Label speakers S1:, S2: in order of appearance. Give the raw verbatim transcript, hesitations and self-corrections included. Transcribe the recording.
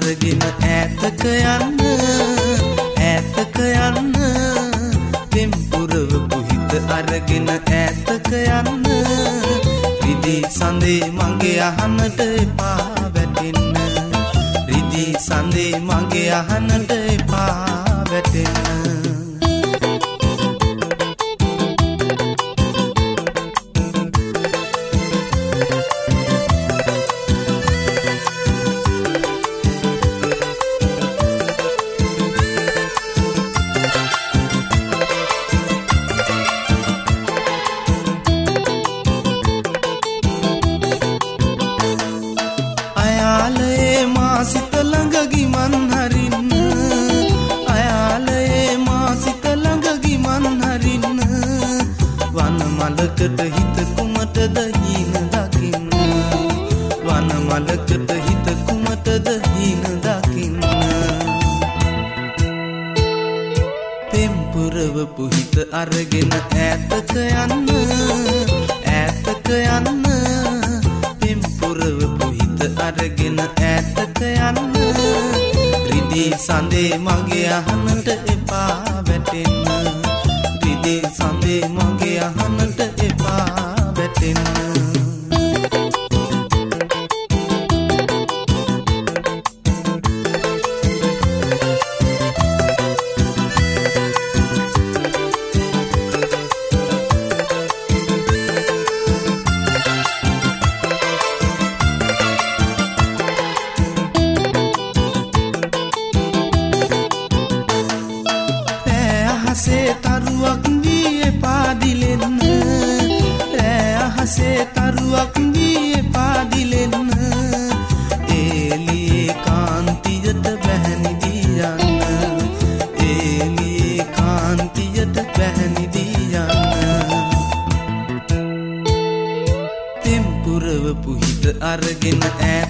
S1: අරගෙන ඈතක යන්න ඈතක යන්න පෙම්පුරව පුහිත අරගෙන ඈතක යන්න රිදී සඳේ මගේ අහන්නට එපා වැටෙන්න රිදී සඳේ මගේ අහන්නට එපා වැටෙන්න මලකට හිත කුමටද හීන දකින්න වන මලකට හිත කුමටද හීන දකින්න පෙම්පුරව පුහිත අරගෙන ඈතක යන්න ඈතක යන්න පෙම්පුරව පුහිත අරගෙන ඈතක යන්න රිදී සඳේ මගේ අහන්නට එපා වැටෙන්න රිදී සඳේ මගේ අහන්නට එපා වැටෙන්න අහසේ තරුවක් වී පාදිලෙන්න රෑ අහසේ තරුවක් වී පාදිලෙන්න එළියේ කාන්තියට බැහැනිදී යන්න එළියේ කාන්තියට බැහැනිදී යන්න පෙම්පුරව පුහිත අරගෙන ඈ